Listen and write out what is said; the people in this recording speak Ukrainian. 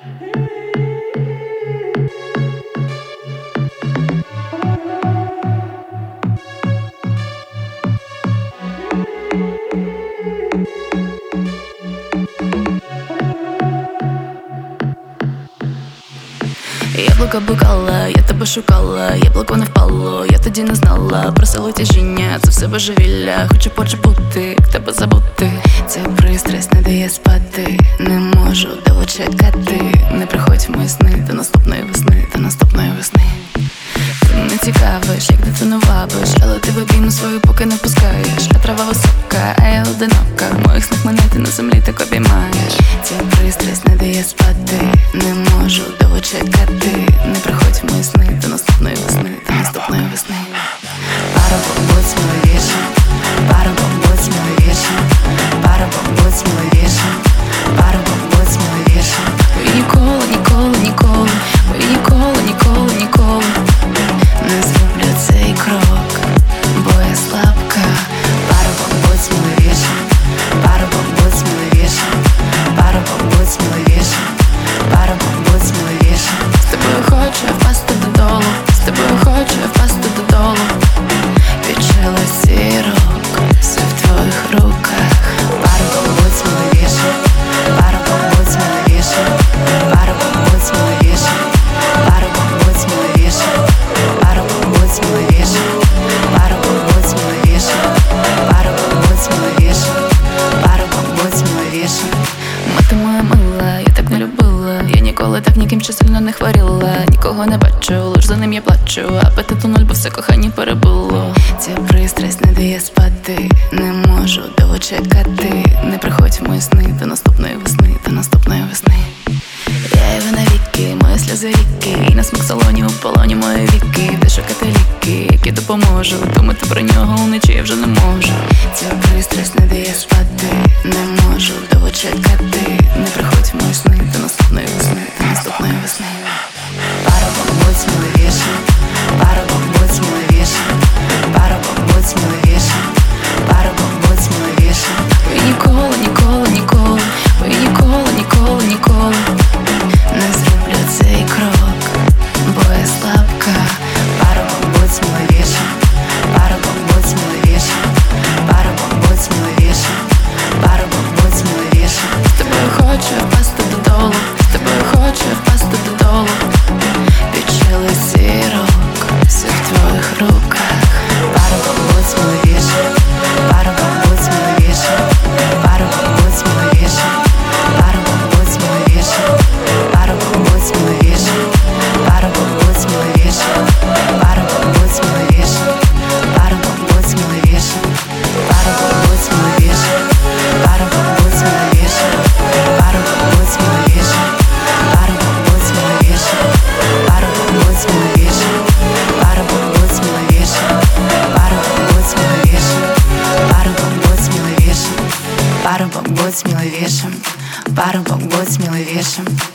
Яблуко блукала, я тебе шукала, яблуко не впало, я тоді не знала про силу тяжіння, це все божевілля. Хочу почепути, тебе забути. Ця пристрасть не дає спати, не можу довго чекати. Не приходь в мої сни до наступної весни, до наступної весни. Ти мене цікавиш, як дитину вабиш, але ти в обійму свою поки не пускаєш. А трава висока, а я одинока, в моїх снах мене ти на землі так обіймаєш. Ця пристрасть не дає спати, не можу довго чекати. Не приходь в мої сни до наступної весни, до наступної весни. Парубок, будь сміливіше, парубок, будь сміливіше, парубок, будь сміливіше, парубок, будь сміливіше. І ніколи, ніколи, ніколи, і ніколи, ніколи, ніколи не зроблю цей крок, бо я слабка. Парубок, будь сміливіше, парубок, будь сміливіше, парубок, будь сміливіше, парубок, будь сміливіше. З тобою хочу я впасти додолу, з тобою хочу я впасти додолу. Відчила сірок, все в твоїх руках. Парубок, будь сміливіше, парубок, будь сміливіше, парубок, будь сміливіше, парубок, будь сміливіше, парубок, будь сміливіше, парубок, будь сміливіше, парубок, будь сміливіше, парубок, будь сміливіше. Мати моя мила, я так не любила, я ніколи так ніким ще сильно не хворіла. Нікого не бачу, лиш за ним я плачу, апетиту нуль, бо все кохання перебуло. Ця пристрасть не дає спати, не можу довго чекати. Не приходь в мої сни до наступної весни, до наступної весни. Я його навіки, мої сльози ріки, і на смак салоні у полоні мої віки. Де шукати ліки, які допоможуть, думати про нього вночі я вже не можу. Ця пристрасть не дає спати, не можу довго чекати. Не приходь в мої сни до наступної весни, до наступної весни. Парубок, будь сміливіше, парубок, будь сміливіше, парубок, будь сміливіше, парубок, будь сміливіше. І ніколи, ніколи, ніколи, і ніколи, ніколи, ніколи не зроблю цей крок, бо я слабка. Парубок, будь сміливіше, парубок, будь сміливіше, парубок, будь сміливіше, парубок, будь сміливіше. З тобою хочу я впасти додолу, з тобою хочу я впасти додолу. Відчила сірок, все в твоїх руках. Парубок, будь сміливіше, парубок, будь сміливіше, парубок, будь сміливіше, парубок, будь сміливіше, парубок, будь сміливіше, парубок, будь сміливіше, парубок, будь сміливіше, парубок, будь сміливіше, парубок, будь сміливіше, парубок, будь сміливіше, парубок, будь сміливіше, парубок, будь сміливіше, парубок, будь сміливіше, парубок, будь сміливіше, парубок, будь сміливіше, парубок, будь сміливіше, парубок, будь сміливіше, парубок, будь сміливіше.